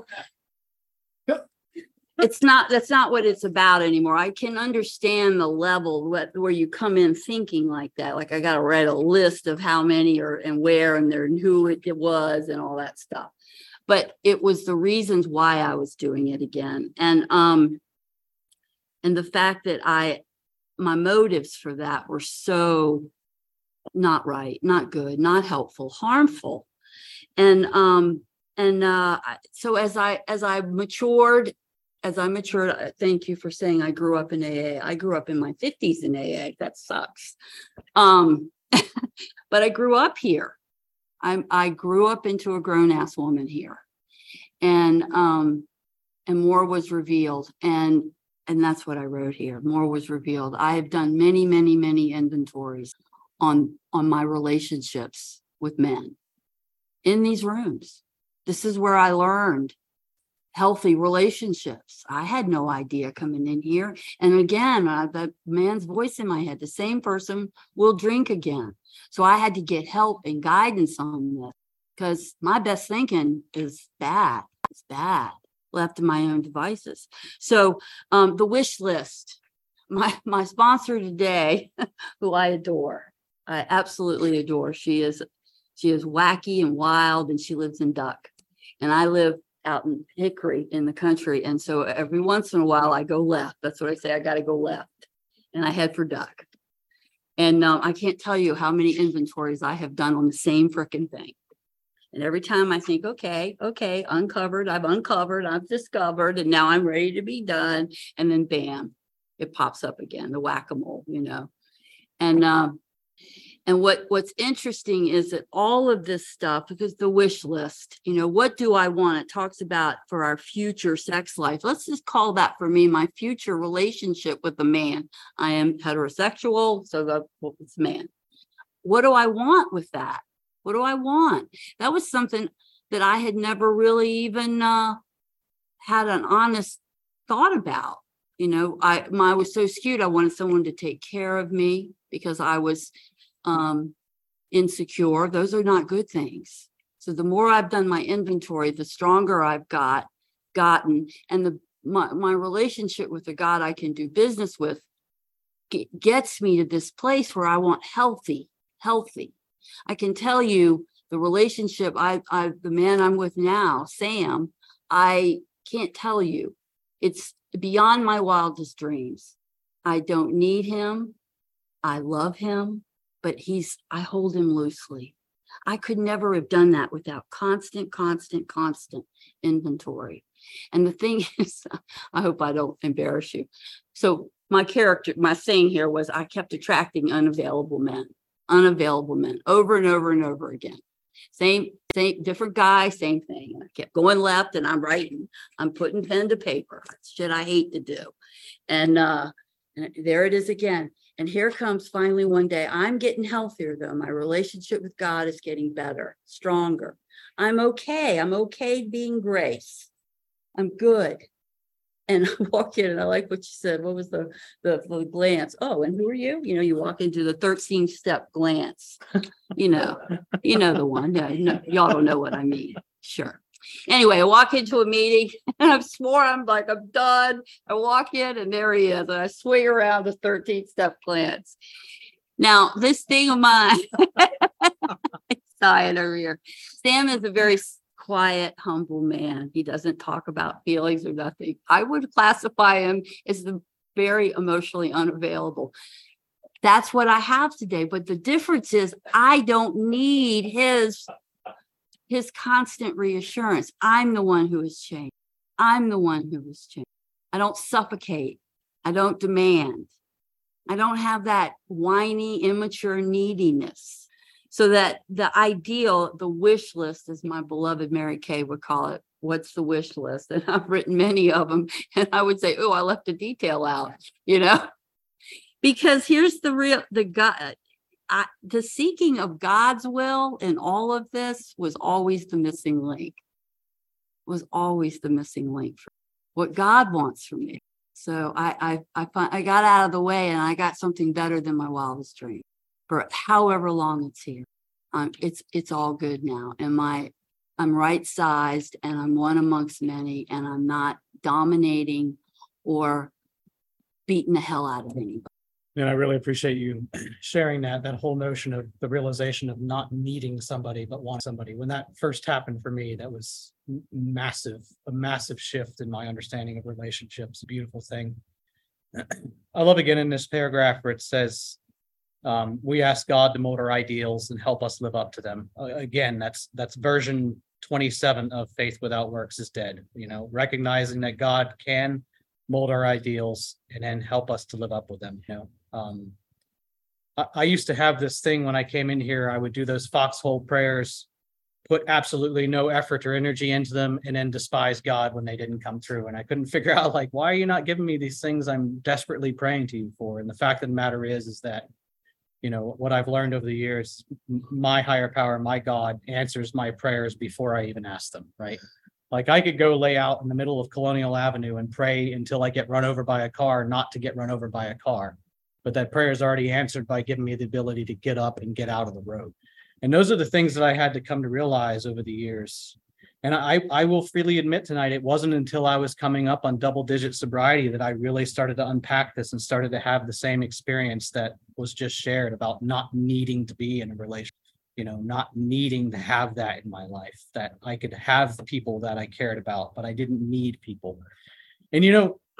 it's not, that's not what it's about anymore. I can understand the level what, where you come in thinking like that. Like I got to write a list of how many or and where and there and who it, it was and all that stuff. But it was the reasons why I was doing it again. And um, and the fact that I my motives for that were so not right, not good, not helpful, harmful. And um, and uh, so as I as I matured, as I matured, thank you for saying I grew up in A A. I grew up in my fifties in A A. That sucks. Um, but I grew up here. I I grew up into a grown-ass woman here. And um, and more was revealed. And and that's what I wrote here. More was revealed. I have done many, many, many inventories on on my relationships with men in these rooms. This is where I learned healthy relationships. I had no idea coming in here. And again, uh, the man's voice in my head, the same person will drink again. So I had to get help and guidance on this, because my best thinking is bad. It's bad, left to my own devices. So um, the wish list, my, my sponsor today, who I adore, I absolutely adore. She is, she is wacky and wild, and she lives in Duck. And I live out in Hickory in the country. And so every once in a while I go left. That's what I say. I got to go left. And I head for Duck. And um, I can't tell you how many inventories I have done on the same frickin' thing. And every time I think, okay, okay, uncovered, I've uncovered, I've discovered, and now I'm ready to be done. And then bam, it pops up again, the whack-a-mole, you know. And um, and what what's interesting is that all of this stuff, because the wish list, you know, what do I want? It talks about for our future sex life. Let's just call that for me my future relationship with a man. I am heterosexual, so the well, it's man. What do I want with that? What do I want? That was something that I had never really even uh, had an honest thought about. You know, I my I was so skewed. I wanted someone to take care of me because I was um, insecure. Those are not good things. So the more I've done my inventory, the stronger I've got gotten, and the my my relationship with the God I can do business with g- gets me to this place where I want healthy, healthy. I can tell you the relationship I, I, the man I'm with now, Sam, I can't tell you. It's beyond my wildest dreams. I don't need him. I love him, but he's, I hold him loosely. I could never have done that without constant, constant, constant inventory. And the thing is, I hope I don't embarrass you. So my character, my saying here was I kept attracting unavailable men. unavailable men over and over and over again. Same, same, different guy, same thing. And I kept going left and I'm writing, I'm putting pen to paper. That's shit I hate to do. And, uh, and there it is again. And here comes finally one day, I'm getting healthier though. My relationship with God is getting better, stronger. I'm okay. I'm okay being grace. I'm good. And I walk in and I like what you said. What was the, the, the glance? Oh, and who are you? You know, you walk into the thirteen step glance, you know, you know, the one. Yeah, no, y'all don't know what I mean. Sure. Anyway, I walk into a meeting and I swore I'm like, I'm done. I walk in and there he is. And I swing around the thirteen step glance. Now, this thing of mine, sighing over here. Sam is a very quiet, humble man. He doesn't talk about feelings or nothing. I would classify him as the very emotionally unavailable. That's what I have today. But the difference is I don't need his, his constant reassurance. I'm the one who has changed. I'm the one who has changed. I don't suffocate. I don't demand. I don't have that whiny, immature neediness. So that the ideal, the wish list, as my beloved Mary Kay would call it, what's the wish list? And I've written many of them. And I would say, oh, I left a detail out, you know, because here's the real, the God, I, the seeking of God's will in all of this was always the missing link, was always the missing link for what God wants from me. So I, I, I, I got out of the way and I got something better than my wildest dream. For however long it's here, um, it's it's all good now. And my, I'm right sized, and I'm one amongst many, and I'm not dominating or beating the hell out of anybody. And I really appreciate you sharing that, that whole notion of the realization of not needing somebody, but wanting somebody. When that first happened for me, that was massive, a massive shift in my understanding of relationships. A beautiful thing. I love again in this paragraph where it says, Um, we ask God to mold our ideals and help us live up to them. Uh, again, that's that's version twenty-seven of Faith Without Works is Dead. You know, recognizing that God can mold our ideals and then help us to live up with them. You know, um, I, I used to have this thing when I came in here. I would do those foxhole prayers, put absolutely no effort or energy into them, and then despise God when they didn't come through. And I couldn't figure out, like, why are you not giving me these things I'm desperately praying to you for? And the fact of the matter is, is that you know, what I've learned over the years, my higher power, my God answers my prayers before I even ask them, right? Like I could go lay out in the middle of Colonial Avenue and pray until I get run over by a car, not to get run over by a car. But that prayer is already answered by giving me the ability to get up and get out of the road. And those are the things that I had to come to realize over the years. And I, I will freely admit tonight, it wasn't until I was coming up on double digit sobriety that I really started to unpack this and started to have the same experience that was just shared about not needing to be in a relationship, you know, not needing to have that in my life, that I could have people that I cared about, but I didn't need people. And, you know,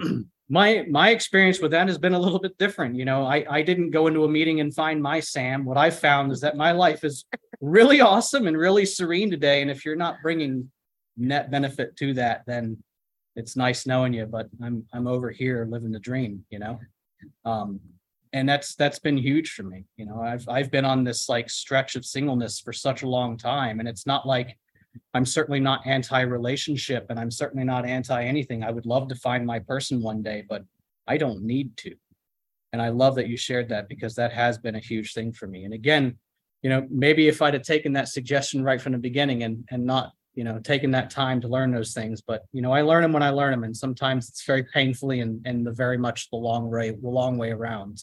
my, my experience with that has been a little bit different. You know, I, I didn't go into a meeting and find my Sam. What I found is that my life is really awesome and really serene today. And if you're not bringing net benefit to that, then it's nice knowing you, but I'm, I'm over here living the dream, you know? Um, and that's, that's been huge for me. You know, I've, I've been on this like stretch of singleness for such a long time. And it's not like, I'm certainly not anti-relationship and I'm certainly not anti anything. I would love to find my person one day, but I don't need to. And I love that you shared that because that has been a huge thing for me. And again, you know, maybe if I'd have taken that suggestion right from the beginning and, and not, you know, taking that time to learn those things, but, you know, I learn them when I learn them. And sometimes it's very painfully and, and the very much the long way, the long way around.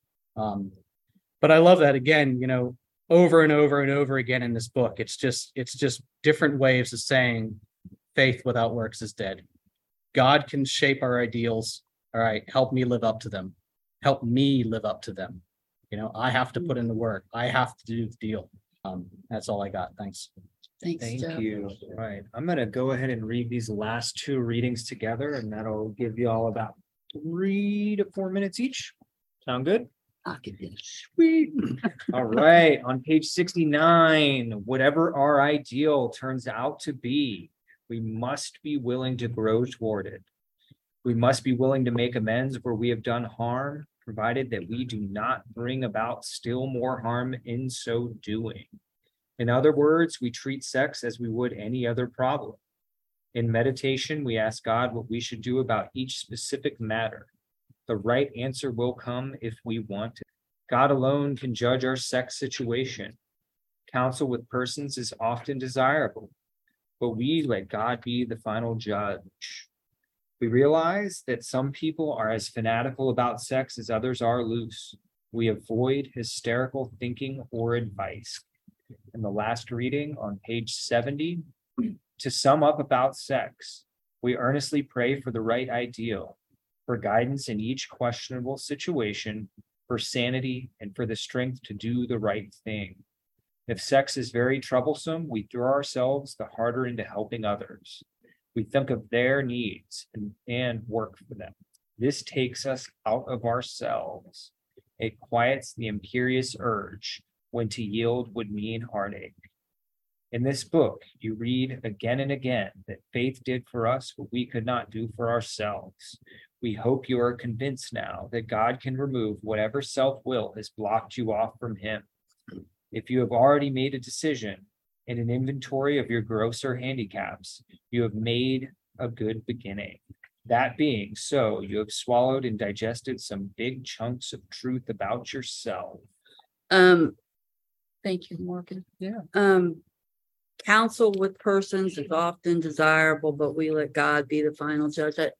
Um, but I love that again, you know, over and over and over again in this book. It's just, it's just different ways of saying faith without works is dead. God can shape our ideals. All right, help me live up to them. Help me live up to them. You know, I have to put in the work. I have to do the deal. Um, that's all I got. Thanks. Thanks, Thank Joe. you. All right, I'm gonna go ahead and read these last two readings together, and that'll give you all about three to four minutes each. Sound good? I'll give you. Sweet. All right, on page sixty-nine, whatever our ideal turns out to be, we must be willing to grow toward it. We must be willing to make amends where we have done harm, provided that we do not bring about still more harm in so doing. In other words, we treat sex as we would any other problem. In meditation, we ask God what we should do about each specific matter. The right answer will come if we want it. God alone can judge our sex situation. Counsel with persons is often desirable, but we let God be the final judge. We realize that some people are as fanatical about sex as others are loose. We avoid hysterical thinking or advice. In the last reading on page seventy, to sum up about sex, we earnestly pray for the right ideal, for guidance in each questionable situation, for sanity, and for the strength to do the right thing. If sex is very troublesome, we throw ourselves the harder into helping others. We think of their needs and, and work for them. This takes us out of ourselves. It quiets the imperious urge when to yield would mean heartache. In this book, you read again and again that faith did for us what we could not do for ourselves. We hope you are convinced now that God can remove whatever self-will has blocked you off from him. If you have already made a decision and an inventory of your grosser handicaps, you have made a good beginning. That being so, you have swallowed and digested some big chunks of truth about yourself. Um, thank you, Morgan. Yeah. Um, counsel with persons is often desirable, but we let God be the final judge. I,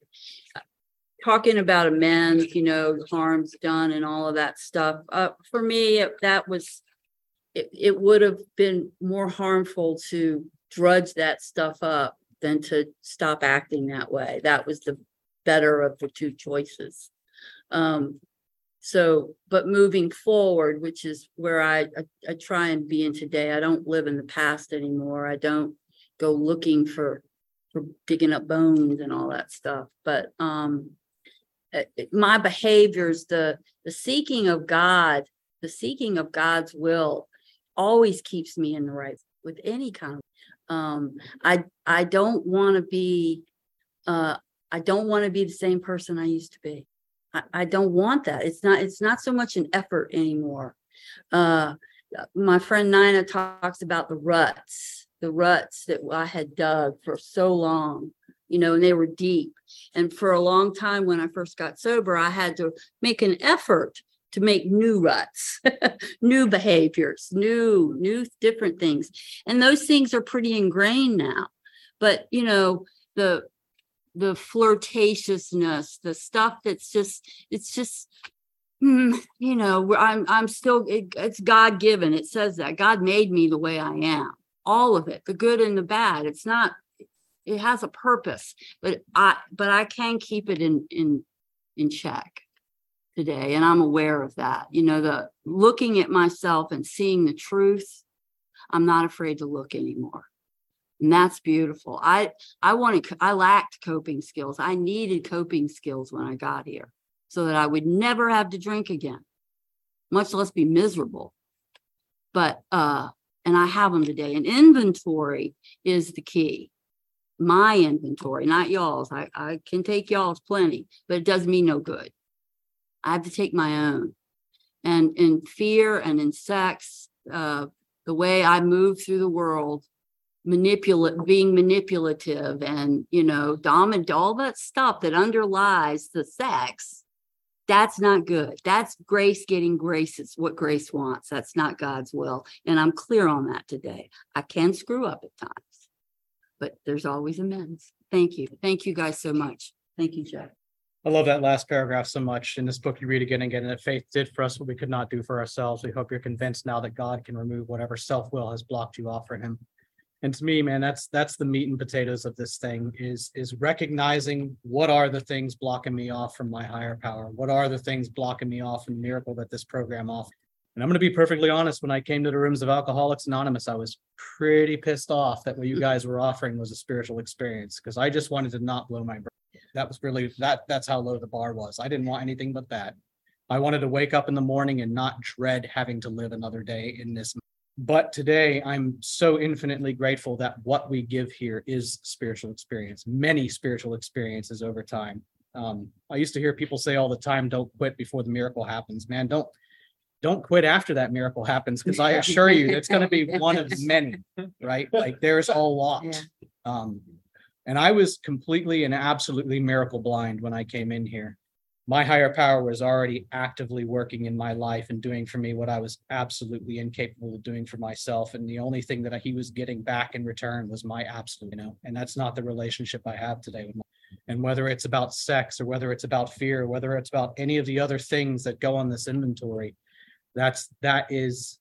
talking about amends, you know, harms done and all of that stuff. Uh, for me, it, that was, it, it would have been more harmful to drudge that stuff up than to stop acting that way. That was the better of the two choices. Um, so, but moving forward, which is where I, I, I try and be in today, I don't live in the past anymore. I don't go looking for, for digging up bones and all that stuff. But um, my behaviors, the, the seeking of God, the seeking of God's will always keeps me in the right with any kind of, um, I, I don't want to be, uh, I don't want to be the same person I used to be. I, I don't want that. It's not, it's not so much an effort anymore. Uh, my friend Nina talks about the ruts, the ruts that I had dug for so long, you know, and they were deep. And for a long time, when I first got sober, I had to make an effort to make new ruts, new behaviors, new, new different things. And those things are pretty ingrained now. But, you know, the, the flirtatiousness, the stuff that's just, it's just, mm, you know, I'm, I'm still, it, it's God given. It says that God made me the way I am, all of it, the good and the bad. It's not, it has a purpose, but I, but I can keep it in, in, in check today. And I'm aware of that, you know, the looking at myself and seeing the truth. I'm not afraid to look anymore. And that's beautiful. I, I wanted, I lacked coping skills. I needed coping skills when I got here so that I would never have to drink again, much less be miserable. But, uh, and I have them today. And inventory is the key. My inventory, not y'all's. I, I can take y'all's plenty, but it does me no good. I have to take my own. And in fear and in sex, uh, the way I move through the world, manipulate, being manipulative and, you know, dominant, all that stuff that underlies the sex, that's not good. That's grace getting grace. It's what grace wants. That's not God's will. And I'm clear on that today. I can screw up at times, but there's always amends. Thank you. Thank you guys so much. Thank you, Jeff. I love that last paragraph so much. In this book, you read again and again, that faith did for us what we could not do for ourselves. We hope you're convinced now that God can remove whatever self-will has blocked you off for him. And to me, man, that's that's the meat and potatoes of this thing is, is recognizing what are the things blocking me off from my higher power? What are the things blocking me off from the miracle that this program offers? And I'm going to be perfectly honest, when I came to the rooms of Alcoholics Anonymous, I was pretty pissed off that what you guys were offering was a spiritual experience, because I just wanted to not blow my brain. That was really, that that's how low the bar was. I didn't want anything but that. I wanted to wake up in the morning and not dread having to live another day in this. But today, I'm so infinitely grateful that what we give here is spiritual experience, many spiritual experiences over time. Um, I used to hear people say all the time, don't quit before the miracle happens. Man, don't don't quit after that miracle happens, because I assure you, it's going to be one of many, right? Like there's a lot. Yeah. Um, and I was completely and absolutely miracle blind when I came in here. My higher power was already actively working in my life and doing for me what I was absolutely incapable of doing for myself. And the only thing that he was getting back in return was my absolute, you know, and that's not the relationship I have today with my, and whether it's about sex or whether it's about fear, or whether it's about any of the other things that go on this inventory, that's, that is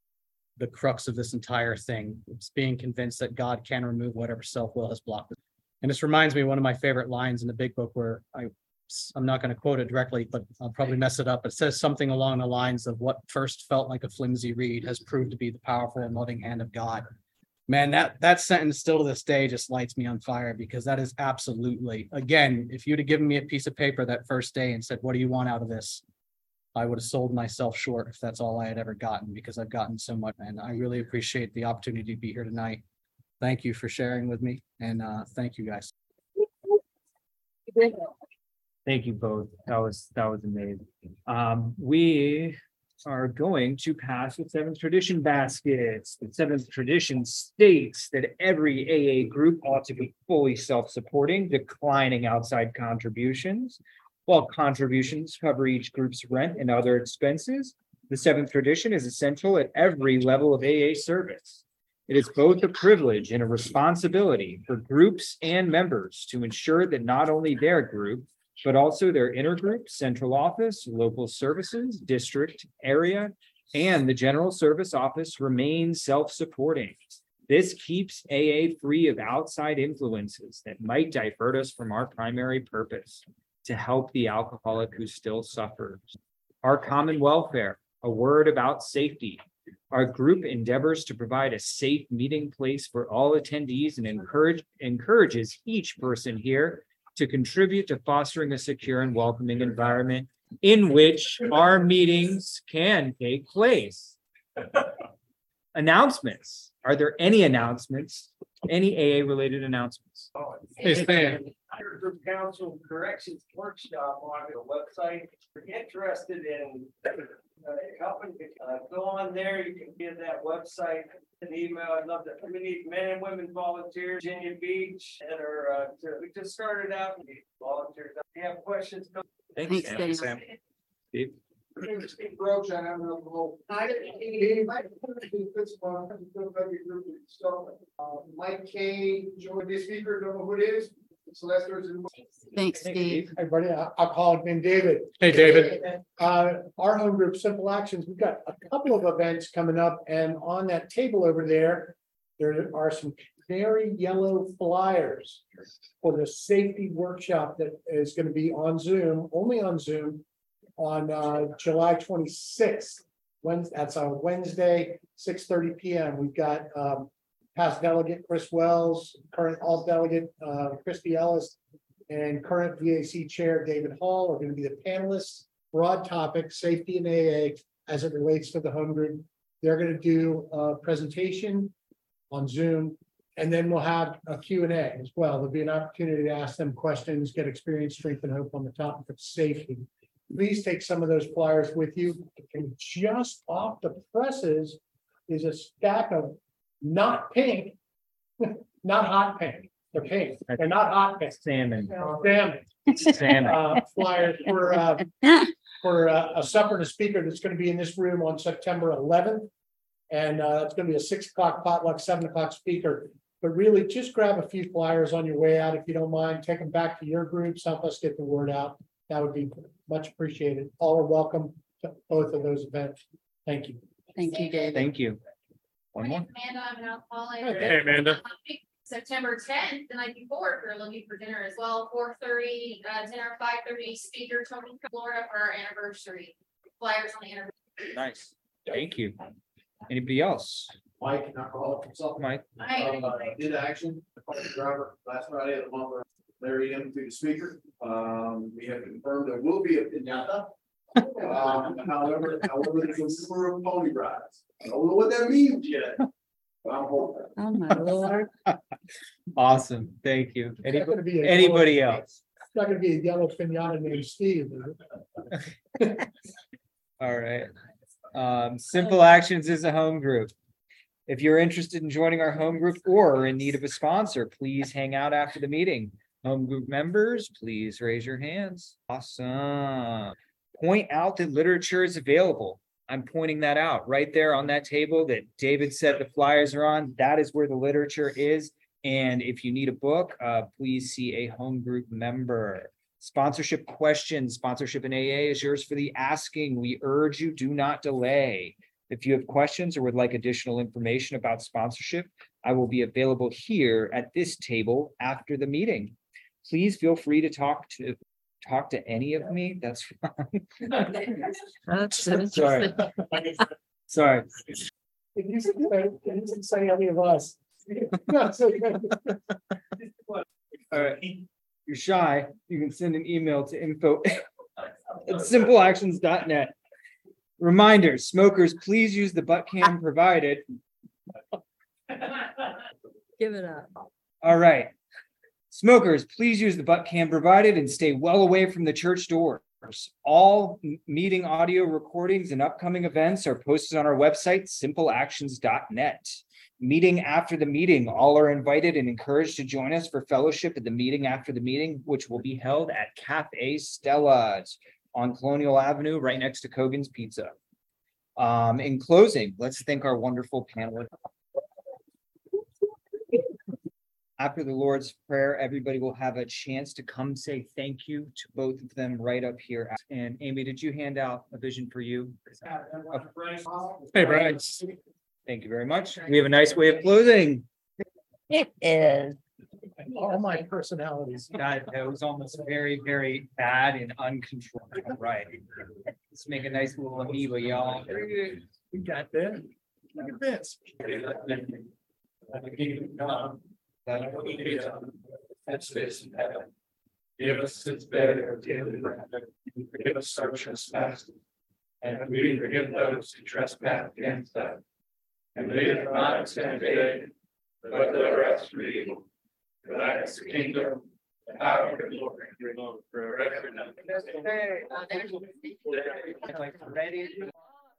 the crux of this entire thing. It's being convinced that God can remove whatever self-will has blocked it. And this reminds me of one of my favorite lines in the big book where I I'm not going to quote it directly, but I'll probably mess it up. It says something along the lines of what first felt like a flimsy reed has proved to be the powerful and loving hand of God. Man, that that sentence still to this day just lights me on fire, because that is absolutely, again, if you'd have given me a piece of paper that first day and said, what do you want out of this? I would have sold myself short if that's all I had ever gotten, because I've gotten so much. And I really appreciate the opportunity to be here tonight. Thank you for sharing with me. And uh, thank you guys. Thank you both. That was, that was amazing. Um, we are going to pass the seventh tradition baskets. The seventh tradition states that every A A group ought to be fully self-supporting, declining outside contributions. While contributions cover each group's rent and other expenses, the seventh tradition is essential at every level of A A service. It is both a privilege and a responsibility for groups and members to ensure that not only their group, but also their intergroup, central office, local services, district, area, and the general service office remain self-supporting. This keeps A A free of outside influences that might divert us from our primary purpose, to help the alcoholic who still suffers. Our common welfare, a word about safety. Our group endeavors to provide a safe meeting place for all attendees and encourage encourages each person here to contribute to fostering a secure and welcoming environment in which our meetings can take place. Announcements. Are there any announcements? Any A A related announcements? Hey, Stan. Group Council Corrections Workshop on the website. If you're interested in uh, helping, uh, go on there. You can get that website, an email. I'd love to. We need men and women volunteers, Virginia Beach, and are uh, to, we just started out. We need volunteers. If you have questions, go. Thanks, Sam. Sam. Steve? My name is Steve Roach, and I'm a little. Hi, Mike Kane, joined this speaker, don't know who it is. Sylvester's in. Thanks, Steve. Hey, buddy, I'll I'll call it named David. Hey, David. Uh, our home group, Simple Actions, we've got a couple of events coming up, and on that table over there, there are some very yellow flyers for the safety workshop that is going to be on Zoom, only on Zoom, on uh, July twenty-sixth. Wednesday, that's on Wednesday, six thirty P M. We've got um, past delegate Chris Wells, current alt delegate, uh, Christy Ellis, and current V A C Chair David Hall are going to be the panelists. Broad topic, safety in A A as it relates to the home group. They're going to do a presentation on Zoom, and then we'll have a Q and A as well. There'll be an opportunity to ask them questions, get experience, strength, and hope on the topic of safety. Please take some of those flyers with you. And just off the presses is a stack of not pink, not hot pink. They're pink. They're not hot pink. Salmon. Damn it. Salmon. Uh, flyers for, uh, for uh, a supper and a speaker that's going to be in this room on September eleventh. And uh, it's going to be a six o'clock potluck, seven o'clock speaker. But really just grab a few flyers on your way out. If you don't mind, take them back to your groups, help us get the word out. That would be much appreciated. All are welcome to both of those events. Thank you. Thank you, David. Thank you. One more. Amanda, I'm an alcoholic. Hey, Amanda. September tenth, the night before, if you're looking for dinner as well, four thirty, uh, dinner, five thirty, speaker, Tony, Florida for our anniversary. Flyers on the anniversary. Nice. Thank you. Anybody else? Mike, an alcoholic himself. Mike? Hi. Uh, did action, the party driver last Friday at the one where Larry M to the speaker. Um, we have confirmed there will be a piñata. Um, however, however, there's a number of pony rides. I don't know what that means yet. But I'm hoping. Oh, my Lord. Awesome. Thank you. It's Any- not gonna be a- Anybody else? It's not going to be a yellow pinata named Steve. is it? All right. Um, Simple Actions is a home group. If you're interested in joining our home group or are in need of a sponsor, please hang out after the meeting. Home group members, please raise your hands. Awesome. Point out that literature is available. I'm pointing that out right there on that table that David said the flyers are on. That is where the literature is. And if you need a book, uh, please see a home group member. Sponsorship questions, sponsorship in A A is yours for the asking. We urge you, do not delay. If you have questions or would like additional information about sponsorship, I will be available here at this table after the meeting. Please feel free to talk to talk to any of me. That's fine. That's so Sorry. interesting. Sorry. If you say, if you can say any of us. Not so good. All right. You're shy. You can send an email to info at simple actions dot net. Reminder, smokers, please use the butt cam provided. Give it up. All right. Smokers, please use the butt cam provided and stay well away from the church doors. All m- meeting audio recordings and upcoming events are posted on our website, simple actions dot net. Meeting after the meeting, all are invited and encouraged to join us for fellowship at the meeting after the meeting, which will be held at Cafe Stella's on Colonial Avenue, right next to Kogan's Pizza. Um, in closing, let's thank our wonderful panelists. After the Lord's Prayer, everybody will have a chance to come say thank you to both of them right up here. And Amy, did you hand out a vision for you? Hey, Brian. Thank you very much. We have a nice way of closing. It is. All my personalities. God, that was almost very, very bad and uncontrolled. All right. Let's make a nice little amoeba, y'all. We got that. Look at this. That's space in heaven. Give us its better daily bread. Forgive us our trespasses. And we forgive those who trespass against us. And lead us not into temptation, but deliver us from evil. For thine is the kingdom, the power, and the glory, forever and ever. Ready?